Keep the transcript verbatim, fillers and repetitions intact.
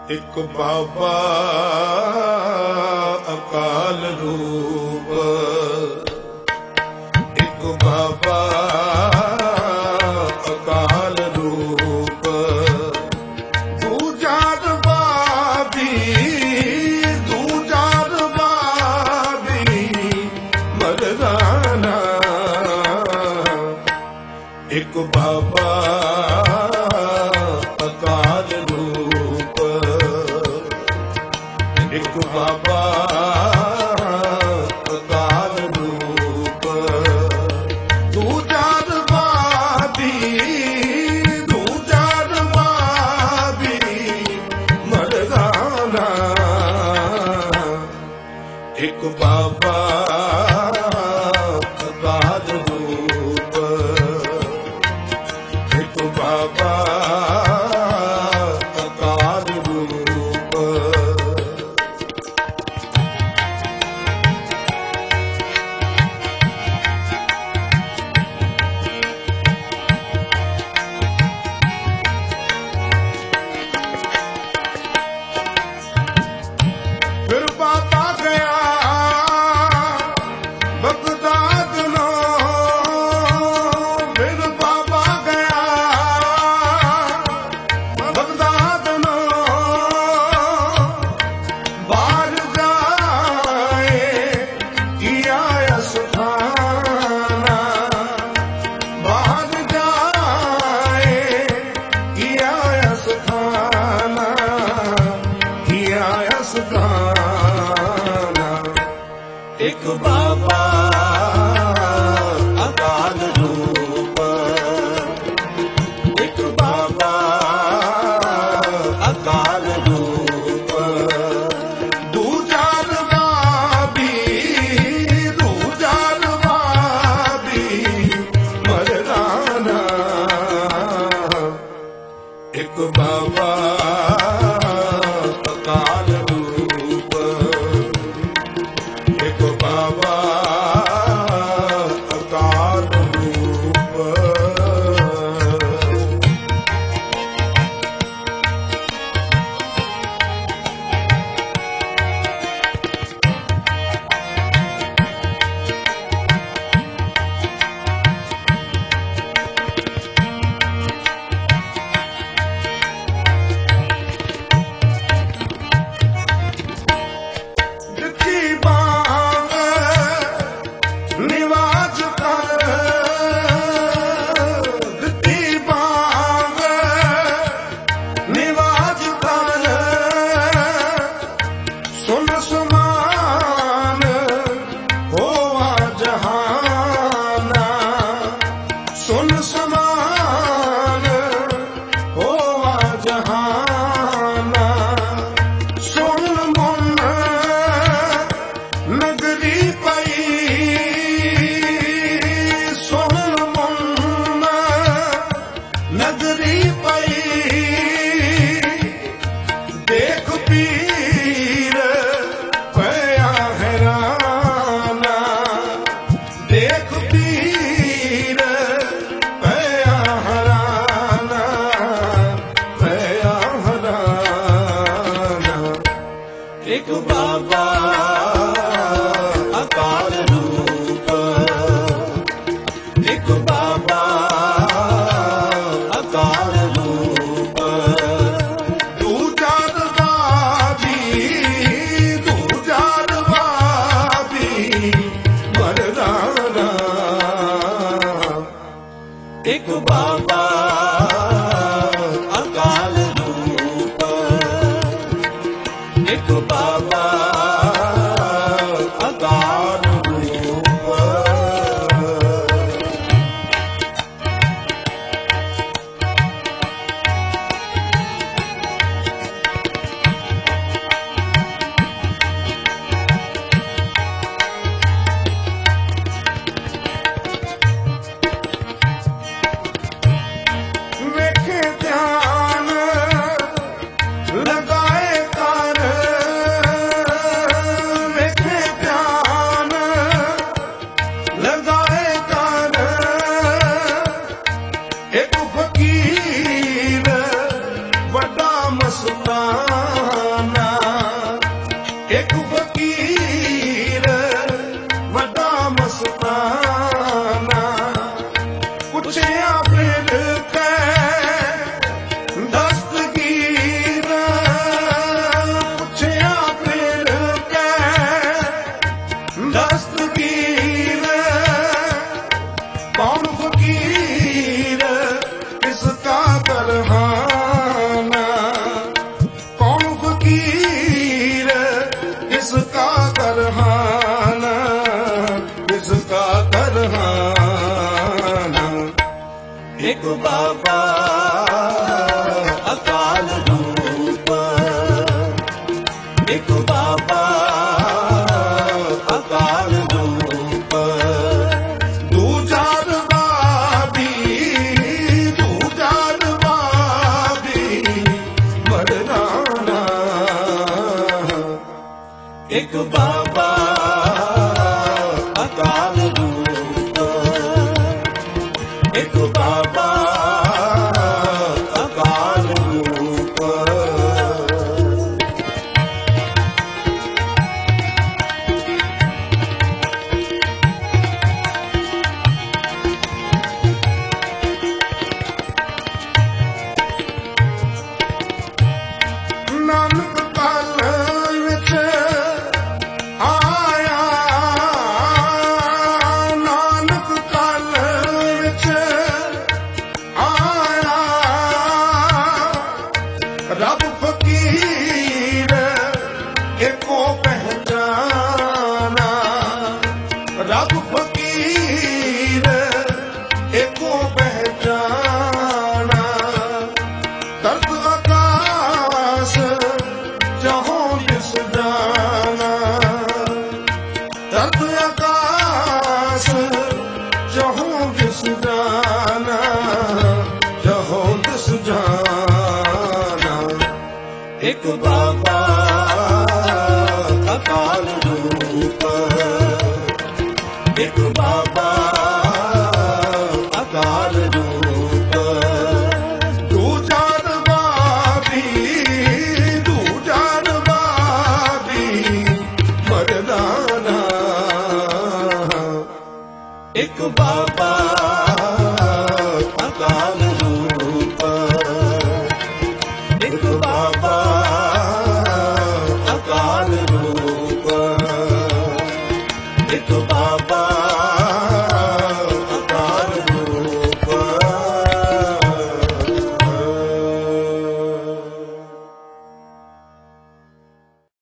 ਇੱਕ ਬਾਬਾ ਅਕਾਲ ਰੂਪ, ਇੱਕ ਬਾਬਾ ਅਕਾਲ ਰੂਪ, ਦੂਜਾ ਰਬਾਬੀ, ਦੂਜਾ ਰਬਾਬੀ ਮਰਦਾਨਾ। ਇੱਕ ਬਾਬਾ ਅਕਾਲ ਰੂਪ, ਇੱਕ ਬਾਬਾ ਅਕਾਲ ਰੂਪ, ਦੂਜਾ ਰਬਾਬੀ, ਦੂਜਾ ਰਬਾਬੀ ਮਰਦਾਨਾ। ਇੱਕ ਬਾਬਾ ਅਕਾਲ ਰੂਪ, ਇੱਕ ਬਾਬਾ ਅਕਾਲ ਰੂਪ। ਫਿਰ ਬਾਬਾ ਗਿਆ ਬਗਦਾਦ ਨੂੰ, ਫਿਰ ਬਾਬਾ ਗਿਆ ਬਗਦਾਦ ਨੂੰ, ਬਾਹਰ ਜਾਏ ਕੀਆ ਅਸਥਾਨਾ, ਬਾਹਰ ਜਾਏ ਕੀਆ ਅਸਥਾਨਾ, ਕੀਆ ਅਸਥਾਨਾ। ਇੱਕ ਬਾਬਾ ਅਕਾਲ ਰੂਪ, ਇੱਕ ਬਾਬਾ ਅਕਾਲ ਰੂਪ, ਦੂਜਾ ਰਬਾਬੀ, ਦੂਜਾ ਰਬਾਬੀ ਮਰਦਾਨਾ। ਇੱਕ ਬਾਬਾ ਅਕਾਲ ਰੂਪ, ਇੱਕ ਬਾਬਾ ਅਕਾਲ ਰੂਪ। ਦਿੱਤੀ ਬਾਂਗ ਨਿਵਾਜ ਕਰ, ਦਿੱਤੀ ਬਾਂਗ ਨਿਵਾਜ ਕਰ, ਸੁਨ ਸਮਾਨ ਹੋਵਾ ਜਹਾਨਾ, ਸੁਨ ਸਮਾਨ ਹੋਵਾ ਜਹਾਨਾ। ਸੁਣ ਮਨ ਨਗਰੀ ਪਈ, ਸੁਣ ਮਨ ਨਗਰੀ ਪਈ, ਦੇਖ ਪੀਰ ਪਿਆ ਹੈਰਾਨਾ, ਦੇਖ ਪੀਰ ਪਿਆ ਹੈਰਾਨਾ, ਪਿਆ ਹੈਰਾਨਾ। ਇੱਕ ਬਾਬਾ ਅਕਾਲ ਰੂਪ, ਇੱਕ ਬਾਬਾ ਅਕਾਲ ਰੂਪ, ਦੂਜਾ ਰਬਾਬੀ, ਦੂਜਾ ਰਬਾਬੀ ਮਰਦਾਨਾ। ਇੱਕ ਬਾਬਾ ਅਕਾਲ ਰੂਪ, ਇੱਕ ਬਾਬਾ ਅਕਾਲ ਰੂਪ। ਇੱਕ ਬਾਬਾ ਅਕਾਲ ਰੂਪ, ਇੱਕ ਬਾਬਾ ਅਕਾਲ ਰੂਪ, ਦੂਜਾ ਰਬਾਬੀ, ਦੂਜਾ ਰਬਾਬੀ ਮਰਦਾਨਾ, ਇੱਕ ਬਾਬਾ ਅਕਾਲ ਰੂਪ, ਇੱਕ ਬਾਬਾ ਅਕਾਲ ਰੂਪ। ਨਾਨਕ ਕਾਲ ਵਿੱਚ ਆਇਆ, ਨਾਨਕ ਕਾਲ ਵਿੱਚ ਆਇਆ, ਰੱਬ ਫਕੀਰ ਏਕੋ ਪਹਿਚਾਨਾ, ਰੱਬ ਫਕੀਰ ਏਕੋ ਪਹਿਚਾਨਾ, ਦਰਦ ਆਕਾਸ਼ ਜਹੋਂ ਜਿਸ ਜਾਨਾ, ਦਰਦ ਆਕਾਸ਼ ਜਹੋਂ ਜਿਸ ਜਾਨਾ, ਜਹੋਂ ਜਿਸ ਜਾਨਾ, ਇੱਕ ਬਾਬਾ